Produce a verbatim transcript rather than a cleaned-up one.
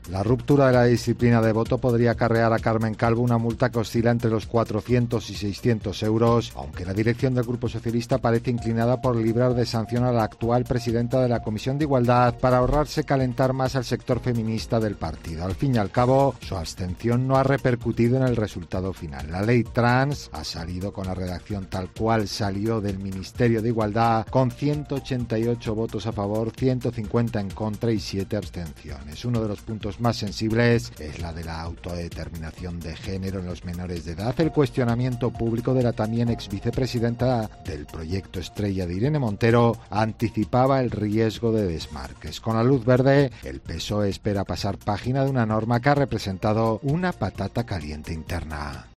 La ruptura de la disciplina de voto podría acarrear a Carmen Calvo una multa que oscila entre los cuatrocientos y seiscientos euros, aunque la dirección del Grupo Socialista parece inclinada por librar de sanción a la actual presidenta de la Comisión de Igualdad para ahorrarse calentar más al sector feminista del partido. Al fin y al cabo, su abstención no ha repercutido en el resultado final. La ley trans ha salido con la redacción tal cual salió del Ministerio de Igualdad, con ciento ochenta y ocho votos a favor, ciento cincuenta en contra y siete abstenciones. Uno de los puntos más sensibles es la de la autodeterminación de género en los menores de edad. El cuestionamiento público de la también ex vicepresidenta del proyecto Estrella de Irene Montero anticipaba el riesgo de desmarques. Con la luz verde, el P S O E espera pasar página de una norma que ha representado una patata caliente interna.